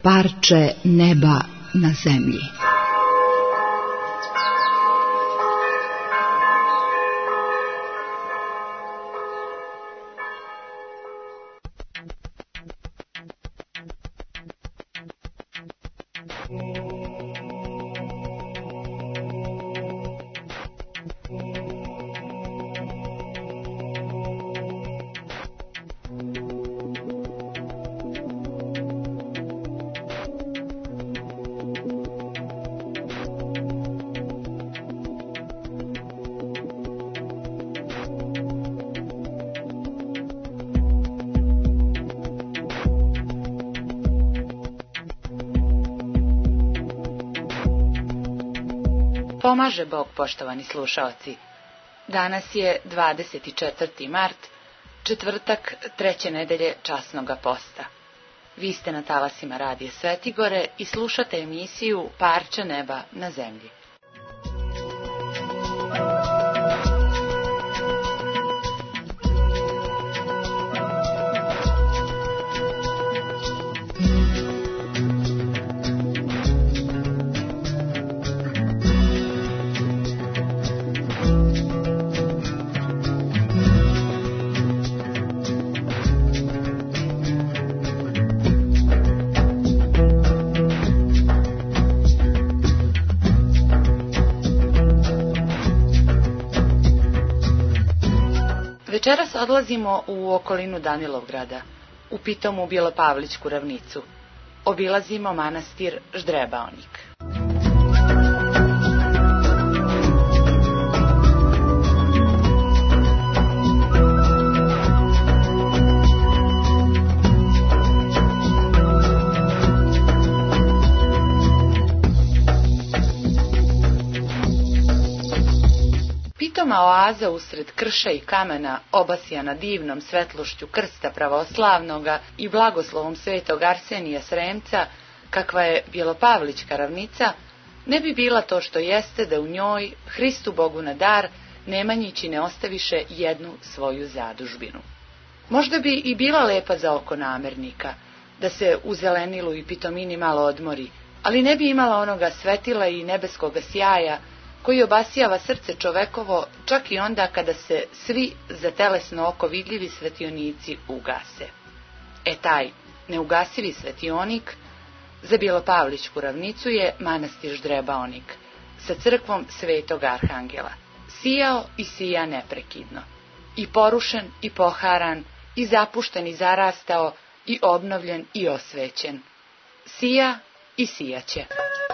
Parče neba na zemlji. Pomaže Bog, poštovani slušaoci. Danas je 24. mart, četvrtak 3. nedelje časnoga posta. Vi ste na talasima Radija Svetigore i slušate emisiju Parče neba na zemlji. Večeras odlazimo u okolinu Danilovgrada, u pitomu Bjelopavlićku ravnicu. Obilazimo manastir Ždrebaonik. Pitoma oaza usred krša i kamena, obasjana divnom svetlošću krsta pravoslavnoga i blagoslovom svetog Arsenija Sremca, kakva je Bjelopavlićka ravnica, ne bi bila to što jeste da u njoj, Hristu Bogu na dar, Nemanjići ne ostaviše jednu svoju zadužbinu. Možda bi i bila lepa za oko namernika, da se u zelenilu i pitomini malo odmori, ali ne bi imala onoga svetila i nebeskoga sjaja, koji obasjava srce čovekovo čak i onda kada se svi za telesno oko vidljivi svetionici ugase. Taj neugasivi svetionik za Bjelopavlićku ravnicu je manastir Ždrebaonik sa crkvom Svetog Arhangela. Sijao i sija neprekidno. I porušen i poharan, i zapušten i zarastao, i obnovljen i osvećen. Sija i sijaće.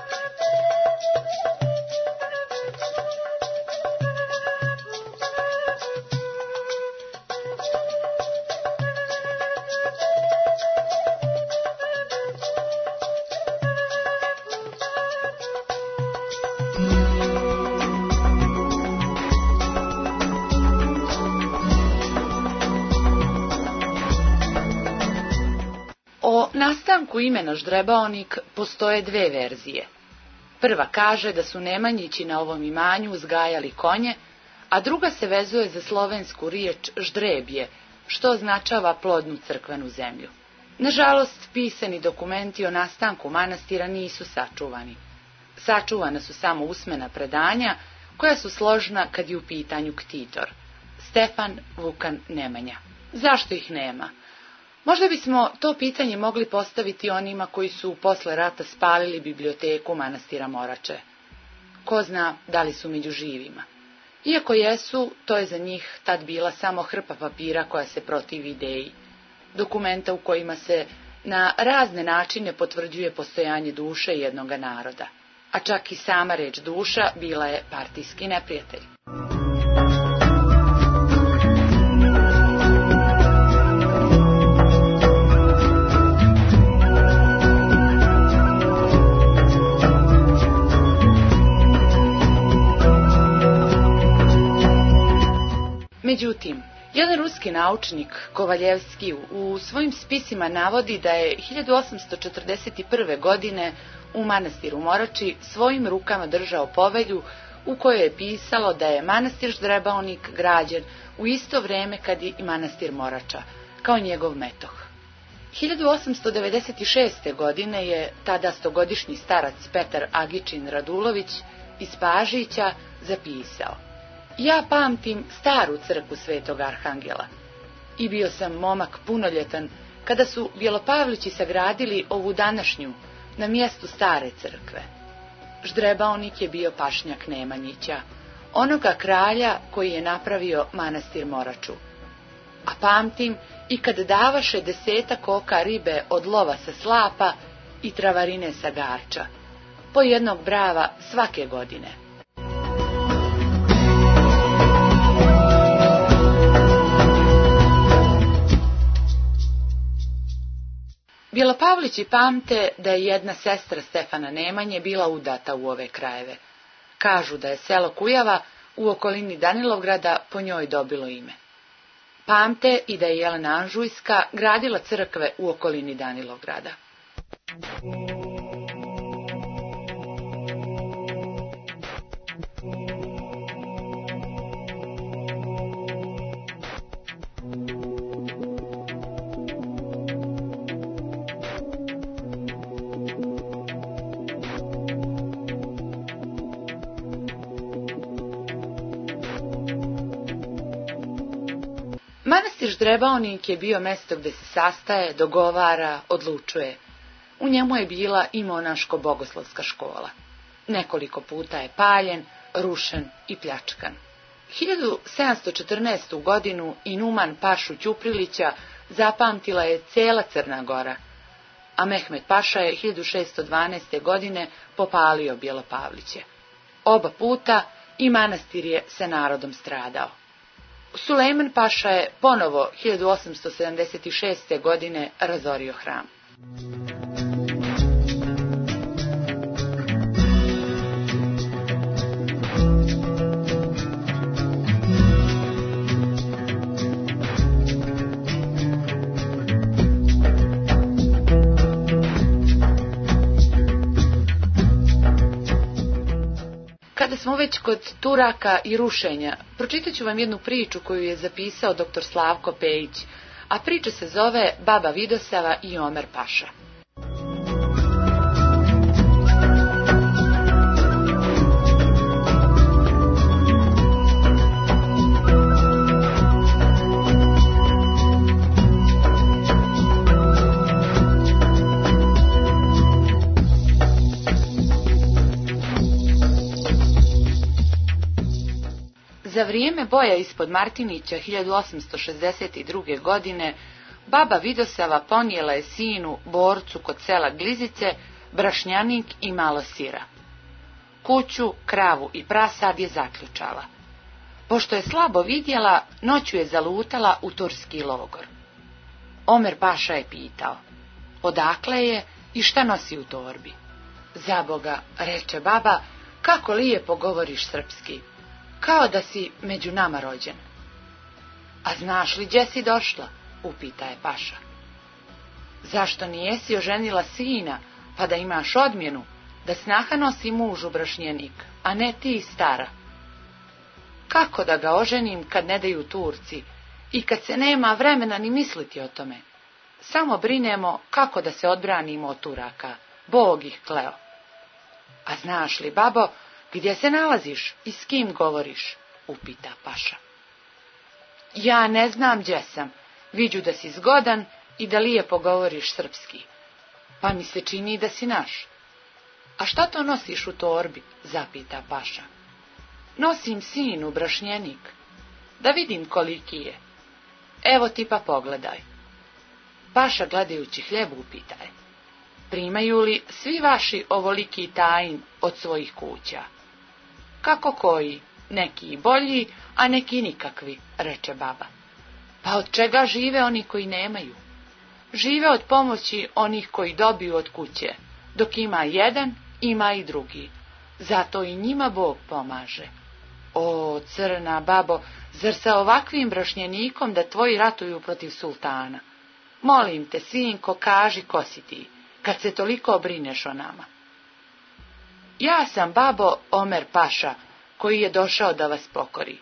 O nastanku imena Ždrebaonik postoje dve verzije. Prva kaže da su Nemanjići na ovom imanju uzgajali konje, a druga se vezuje za slovensku riječ ždrebje, što označava plodnu crkvenu zemlju. Nažalost, pisani dokumenti o nastanku manastira nisu sačuvani. Sačuvana su samo usmena predanja, koja su složna kad je u pitanju ktitor, Stefan Vukan Nemanja. Zašto ih nema? Možda bismo to pitanje mogli postaviti onima koji su posle rata spalili biblioteku manastira Morače. Ko zna da li su među živima. Iako jesu, to je za njih tad bila samo hrpa papira koja se protivi ideji. Dokumenta u kojima se na razne načine potvrđuje postojanje duše jednoga naroda. A čak i sama reč duša bila je partijski neprijatelj. Međutim, jedan ruski naučnik, Kovaljevski, u svojim spisima navodi da je 1841. godine u manastiru Morači svojim rukama držao povelju u kojoj je pisalo da je manastir Ždrebaonik građen u isto vrijeme kad i manastir Morača, kao njegov metoh. 1896. godine je tada 100-godišnji starac Petar Agičin Radulović iz Pažića zapisao: ja pamtim staru crkvu Svetog Arhangela i bio sam momak punoljetan kada su Bjelopavlići sagradili ovu današnju na mjestu stare crkve. Ždrebaonik je bio pašnjak Nemanjića, onoga kralja koji je napravio manastir Moraču. A pamtim i kad davaše 10 koka ribe od lova sa slapa i travarine sa Garča, po jednog brava svake godine. Bjelopavlići pamte da je jedna sestra Stefana Nemanje bila udata u ove krajeve. Kažu da je selo Kujava u okolini Danilovgrada po njoj dobilo ime. Pamte i da je Jelena Anžujska gradila crkve u okolini Danilovgrada. Manastir Ždrebaonik je bio mjesto gdje se sastaje, dogovara, odlučuje. U njemu je bila i monaško-bogoslovska škola. Nekoliko puta je paljen, rušen i pljačkan. 1714. godinu i Numan Pašu Ćuprilića zapamtila je cijela Crna Gora, a Mehmed Paša je 1612. godine popalio Bjelopavliće. Oba puta i manastir je sa narodom stradao. Sulejman Paša je ponovo 1876. godine razorio hram. Kada smo već kod Turaka i rušenja, pročitat ću vam jednu priču koju je zapisao dr. Slavko Pejić, a priča se zove Baba Vidosava i Omer Paša. Za vrijeme boja ispod Martinića 1862. godine baba Vidosava ponijela je sinu, borcu kod sela Glizice, brašnjanik i malo sira. Kuću, kravu i prasad je zaključala. Pošto je slabo vidjela, noću je zalutala u turski logor. Omer Paša je pitao: odakle je i šta nosi u torbi? Zaboga, reče baba, kako lijepo govoriš srpski, kao da si među nama rođen. A znaš li gdje si došla? Upita je Paša. Zašto nijesi oženila sina, pa da imaš odmjenu, da snaha nosi mužu brašnjenik, a ne ti stara? Kako da ga oženim kad ne daju Turci i kad se nema vremena ni misliti o tome? Samo brinemo kako da se odbranimo od Turaka, Bog ih kleo. A znaš li, babo, gdje se nalaziš i s kim govoriš? Upita Paša. Ja ne znam gdje sam, viđu da si zgodan i da lijepo govoriš srpski, pa mi se čini da si naš. A šta to nosiš u torbi? Zapita Paša. Nosim sinu, brašnjenik, da vidim koliki je. Evo ti pa pogledaj. Paša gledajući hljeb upita je: primaju li svi vaši ovoliki tajin od svojih kuća? Kako koji, neki bolji, a neki nikakvi, reče baba. Pa od čega žive oni koji nemaju? Žive od pomoći onih koji dobiju od kuće, dok ima jedan, ima i drugi. Zato i njima Bog pomaže. O, crna babo, zar sa ovakvim brašnjenikom da tvoji ratuju protiv sultana? Molim te, sinko, kaži ko si ti, kad se toliko brineš o nama. Ja sam babo Omer Paša, koji je došao da vas pokori.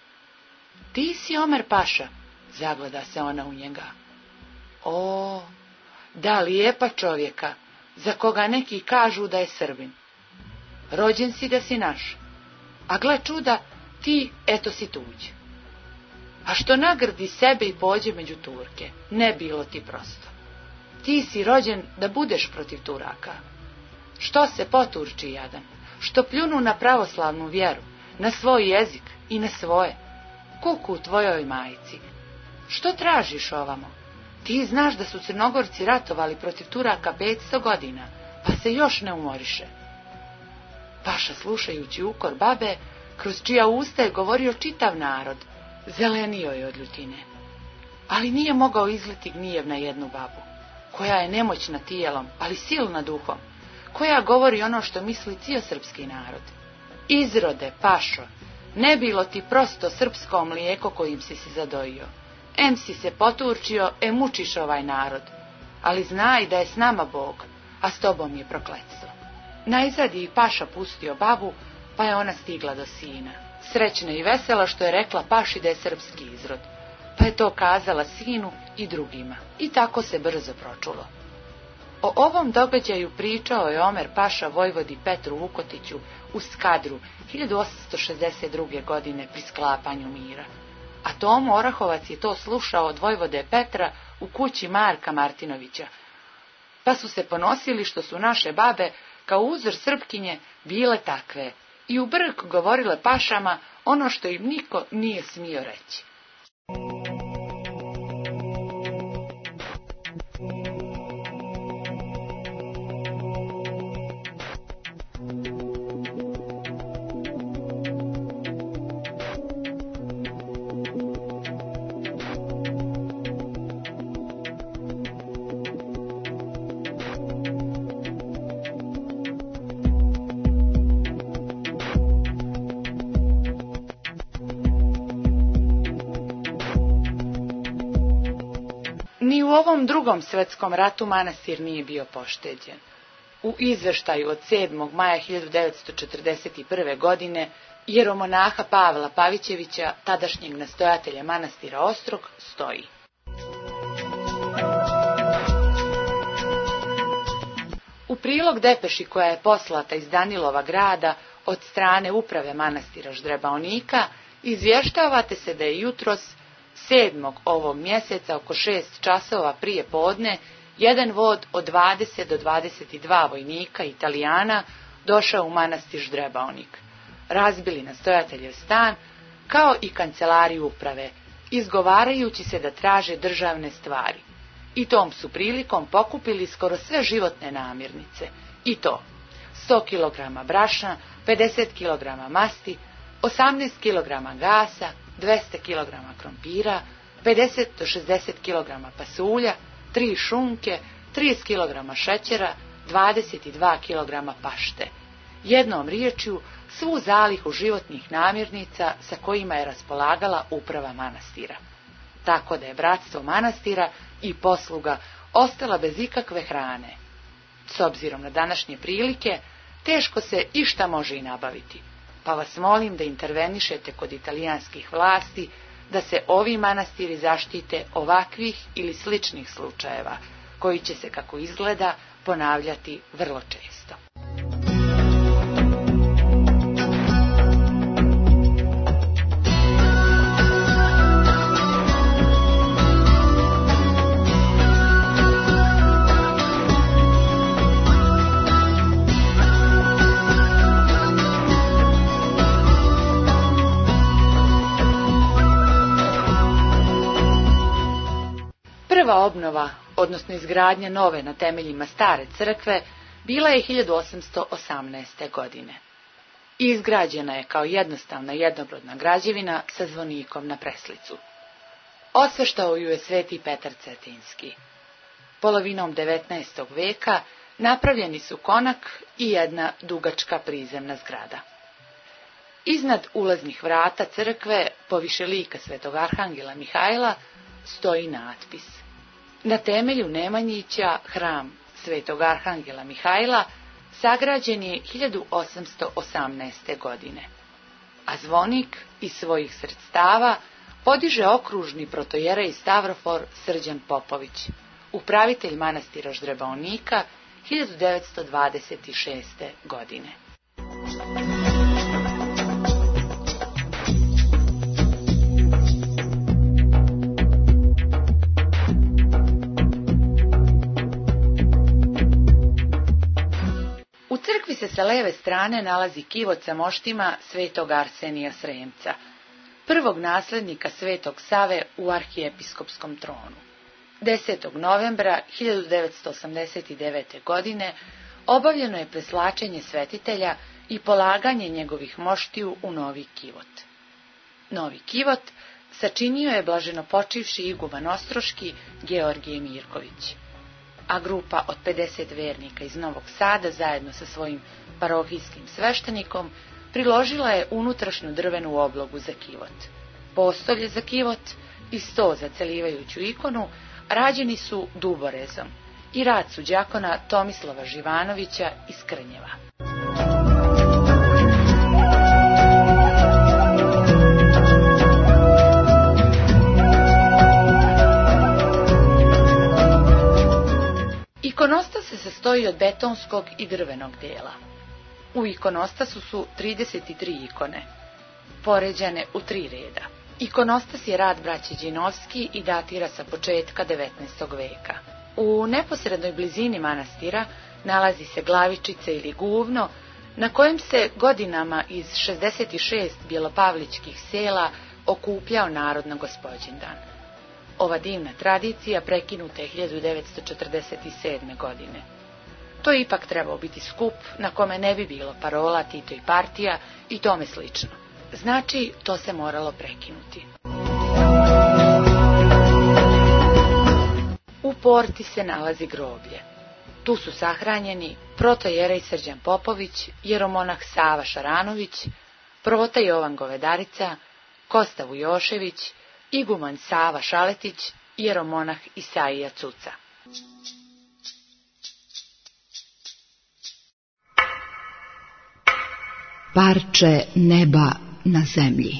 Ti si Omer Paša, zagleda se ona u njega. O, Da, lijepa čovjeka, za koga neki kažu da je Srbin. Rođen si da si naš, a gle čuda, ti eto si tuđ. A što nagrdi sebe i pođe među Turke, ne bilo ti prosto. Ti si rođen da budeš protiv Turaka. Što se poturči jadan, što pljunu na pravoslavnu vjeru, na svoj jezik i na svoje. Kuku tvojoj majici. Što tražiš ovamo? Ti znaš da su Crnogorci ratovali protiv Turaka 500 godina, pa se još ne umoriše. Paša, slušajući ukor babe, kroz čija usta je govorio čitav narod, zelenio je od ljutine. Ali nije mogao izliti gnjev na jednu babu, koja je nemoćna tijelom, ali silna duhom, koja govori ono što misli cijel srpski narod. Izrode, Pašo, ne bilo ti prosto srpsko mlijeko kojim si se zadojio. Em si se poturčio, mučiš ovaj narod, ali znaj da je s nama Bog, a s tobom je prokletstvo. Najzad je i Paša pustio babu, pa je ona stigla do sina. Srećna i vesela što je rekla Paši da je srpski izrod, pa je to kazala sinu i drugima, i tako se brzo pročulo. O ovom događaju pričao je Omer Paša vojvodi Petru Vukotiću u Skadru 1862. godine pri sklapanju mira. A Tomo Orahovac je to slušao od vojvode Petra u kući Marka Martinovića. Pa su se ponosili što su naše babe, kao uzor Srpkinje, bile takve i u brk govorile Pašama ono što im niko nije smio reći. Ni u ovom drugom svjetskom ratu manastir nije bio pošteđen. U izveštaju od 7. maja 1941. godine jeromonaha Pavla Pavićevića, tadašnjeg nastojatelja manastira Ostrog, stoji: u prilog depeši koja je poslata iz Danilova grada od strane uprave manastira Ždrebaonika izvještavate se da je jutros 7. ovog mjeseca oko 6 časova prije podne jedan vod od 20 do 22 vojnika Italijana došao u manastir Ždrebaonik. Razbili nastojateljev stan kao i kancelariju uprave, izgovarajući se da traže državne stvari. I tom su prilikom pokupili skoro sve životne namirnice. I to 100 kg brašna, 50 kg masti, 18 kg gasa, 200 kg krompira, 50 do 60 kg pasulja, 3 šunke, 30 kg šećera, 22 kg pašte. Jednom riječju, svu zalihu životnih namirnica sa kojima je raspolagala uprava manastira. Tako da je bratstvo manastira i posluga ostala bez ikakve hrane. S obzirom na današnje prilike, teško se išta može i nabaviti, pa vas molim da intervenišete kod italijanskih vlasti da se ovi manastiri zaštite ovakvih ili sličnih slučajeva, koji će se, kako izgleda, ponavljati vrlo često. Prva obnova, odnosno izgradnja nove na temeljima stare crkve, bila je 1818. godine. I izgrađena je kao jednostavna jednobrodna građevina sa zvonikom na preslicu. Osveštao ju je sveti Petar Cetinski. Polovinom 19. veka napravljeni su konak i jedna dugačka prizemna zgrada. Iznad ulaznih vrata crkve, poviše lika svetog arhangela Mihajla, stoji natpis: na temelju Nemanjića hram svetog arhangela Mihajla sagrađen je 1818. godine, a zvonik iz svojih sredstava podiže okružni protojerej Stavrofor Srđan Popović, upravitelj manastira Ždrebaonika 1926. godine. U crkvi se sa leve strane nalazi kivot sa moštima svetog Arsenija Sremca, prvog naslednika svetog Save u arhijepiskopskom tronu. 10. novembra 1989. godine obavljeno je preslačenje svetitelja i polaganje njegovih moštiju u novi kivot. Novi kivot sačinio je blaženopočivši iguman Ostroški Georgije Mirković, a grupa od 50 vernika iz Novog Sada zajedno sa svojim parohijskim sveštenikom priložila je unutrašnju drvenu oblogu za kivot. Postolje za kivot i sto za celivajuću ikonu rađeni su duborezom i rad su đakona Tomislava Živanovića iz Krnjeva. Ikonostas se sastoji od betonskog i drvenog dela. U ikonostasu su 33 ikone, poređane u 3 reda. Ikonostas je rad braće Đinovski i datira sa početka 19. veka. U neposrednoj blizini manastira nalazi se glavičica ili guvno, na kojem se godinama iz 66 bjelopavličkih sela okupljao narod na Gospođendan. Ova divna tradicija prekinuta je 1947. godine. To je ipak trebao biti skup na kome ne bi bilo parola Tito i partija i tome slično. Znači, to se moralo prekinuti. U porti se nalazi groblje. Tu su sahranjeni protojerej Srđan Popović, jeromonah Sava Šaranović, prota Jovan Govedarica, Kosta Vujošević, iguman Sava Šaletić, jeromonah Isaija Cuca. Parče neba na zemlji.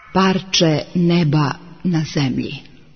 Parče neba na zemlji.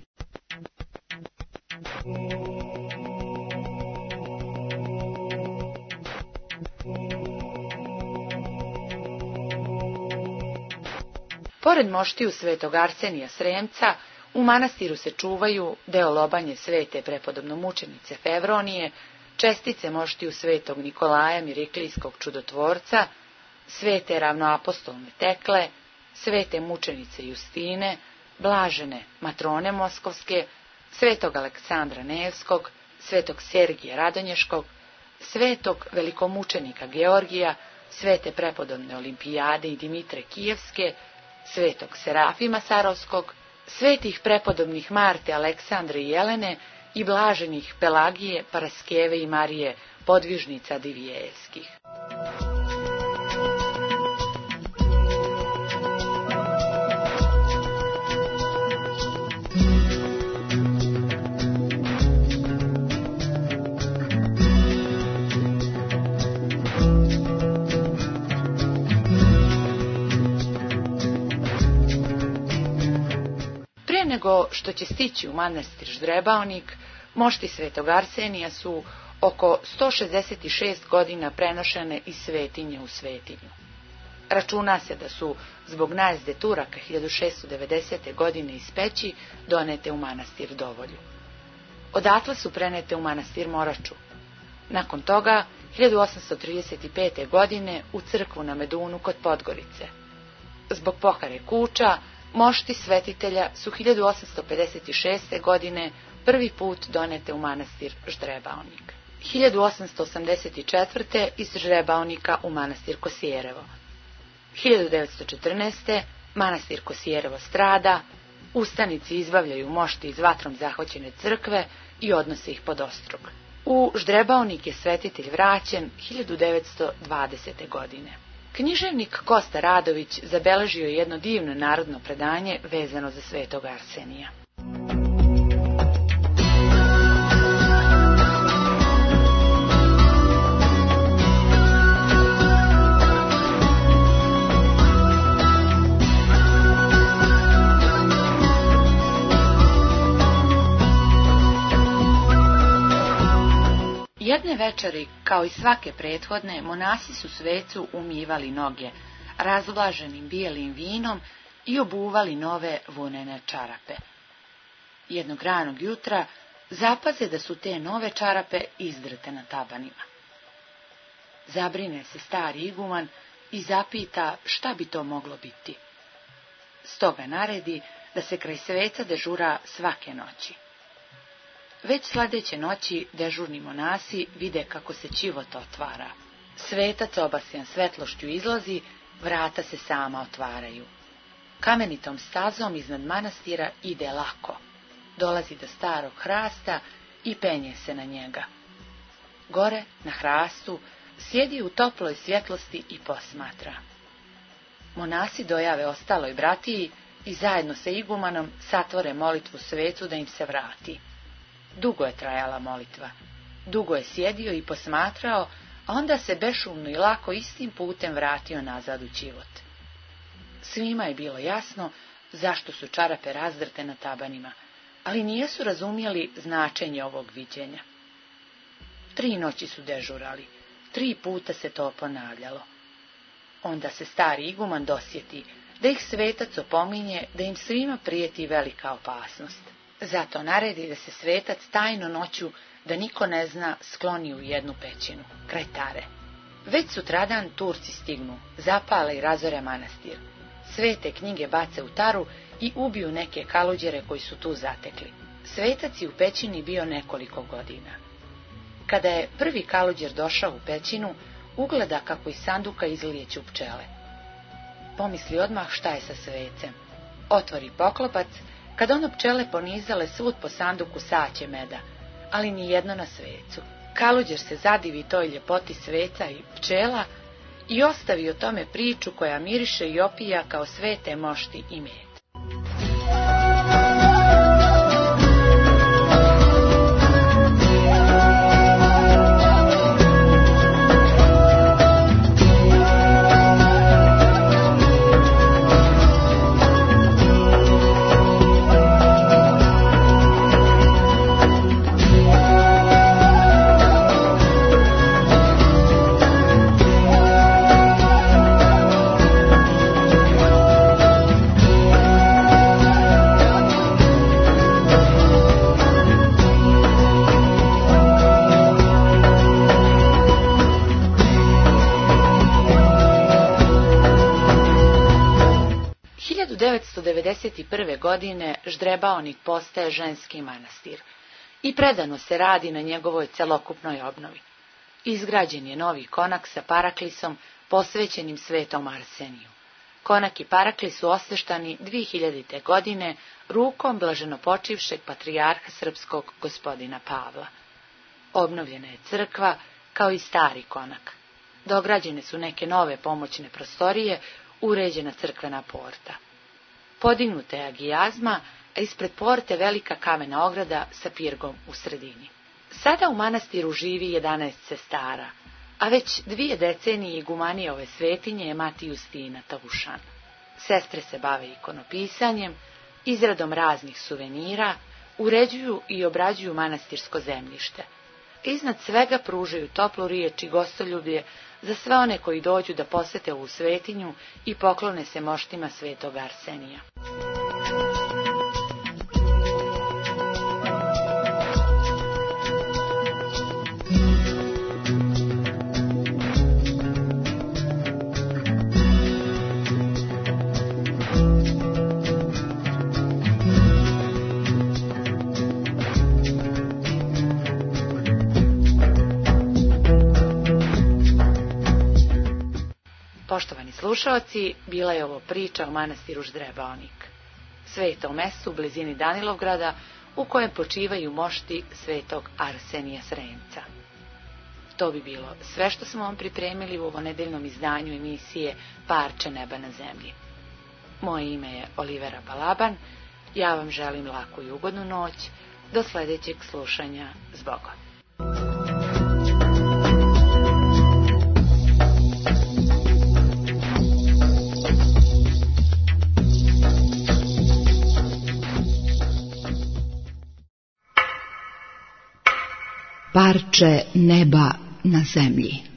Pored moštiju svetog Arsenija Sremca, u manastiru se čuvaju deo lobanje svete prepodobno mučenice Fevronije, čestice moštiju svetog Nikolaja Miriklijskog čudotvorca, svete ravnoapostolne Tekle, svete mučenice Justine, blažene matrone Moskovske, svetog Aleksandra Nevskog, svetog Sergija Radonješkog, svetog velikomučenika Georgija, svete prepodobne Olimpijade i Dimitre Kijevske, svetog Serafima Sarovskog, svetih prepodobnih Marte, Aleksandre i Jelene i blaženih Pelagije, Paraskeve i Marije, podvižnica Divijevskih. Nego što će stići u manastir Ždrebaonik, mošti svetog Arsenija su oko 166 godina prenošene iz svetinje u svetinju. Računa se da su zbog najezde Turaka 1690. godine iz Peći donete u manastir Dovolju. Odatle su prenete u manastir Moraču. Nakon toga, 1835. godine u crkvu na Medunu kod Podgorice. Zbog pohare kuća, mošti svetitelja su 1856. godine prvi put donete u manastir Ždrebaonik. 1884. iz Ždrebaonika u manastir Kosjerevo. 1914. manastir Kosjerevo strada, ustanici izbavljaju mošti iz vatrom zahvaćene crkve i odnose ih pod ostrog. U Ždrebaonik je svetitelj vraćen 1920. godine. Književnik Kosta Radović zabeležio je jedno divno narodno predanje vezano za svetog Arsenija. Jedne večeri, kao i svake prethodne, monasi su svecu umivali noge razvlaženim bijelim vinom i obuvali nove vunene čarape. Jednog ranog jutra zapaze da su te nove čarape izdrte na tabanima. Zabrine se stari iguman i zapita šta bi to moglo biti. Stoga naredi da se kraj sveca dežura svake noći. Već sledeće noći dežurni monasi vide kako se ćivota otvara. Svetac obasjan svetlošću izlazi, vrata se sama otvaraju. Kamenitom stazom iznad manastira ide lako. Dolazi do starog hrasta i penje se na njega. Gore, na hrastu, sjedi u toploj svjetlosti i posmatra. Monasi dojave ostaloj bratiji i zajedno sa igumanom satvore molitvu svecu da im se vrati. Dugo je trajala molitva. Dugo je sjedio i posmatrao, a onda se bešumno i lako istim putem vratio nazad u ćivot. Svima je bilo jasno zašto su čarape razdrte na tabanima, ali nijesu razumjeli značenje ovog viđenja. 3 noći su dežurali, 3 puta se to ponavljalo. Onda se stari iguman dosjeti da ih svetac opominje da im svima prijeti velika opasnost. Zato naredi da se svetac tajno noću, da niko ne zna, skloni u jednu pećinu, kraj Tare. Već sutradan Turci stignu, zapale i razore manastir. Svete knjige bace u Taru i ubiju neke kaluđere koji su tu zatekli. Svetac je u pećini bio nekoliko godina. Kada je prvi kaluđer došao u pećinu, ugleda kako iz sanduka izlijeću pčele. Pomisli odmah šta je sa svecem. Otvori poklopac, kad ono pčele ponizale svud po sanduku saće meda, ali ni jedno na svecu. Kaluđer se zadivi toj ljepoti sveca i pčela i ostavi o tome priču koja miriše i opija kao svete mošti i med. 1991. godine Ždrebaonik postaje ženski manastir i predano se radi na njegovoj celokupnoj obnovi. Izgrađen je novi konak sa paraklisom posvećenim svetom Arseniju. Konak i paraklis su osveštani 2000. godine rukom blaženopočivšeg patrijarha srpskog gospodina Pavla. Obnovljena je crkva kao i stari konak. Dograđene su neke nove pomoćne prostorije, uređena crkvena porta. Podignuta je agijazma, a ispred porte velika kamena ograda sa pirgom u sredini. Sada u manastiru živi 11 sestara, a već 2 decenije igumanije ove svetinje je mati Justina Tavušan. Sestre se bave ikonopisanjem, izradom raznih suvenira, uređuju i obrađuju manastirsko zemljište. Iznad svega pružaju toplu riječ i gostoljublje za sve one koji dođu da posete ovu svetinju i poklone se moštima svetog Arsenija. Poštovani slušaoci, bila je ovo priča o manastiru Ždrebaonik, svetom mestu u blizini Danilovgrada, u kojem počivaju mošti svetog Arsenija Sremca. To bi bilo sve što smo vam pripremili u ovonedeljnom izdanju emisije Parče neba na zemlji. Moje ime je Olivera Balaban, ja vam želim laku i ugodnu noć, do sljedećeg slušanja, zbogom. Parče neba na zemlji.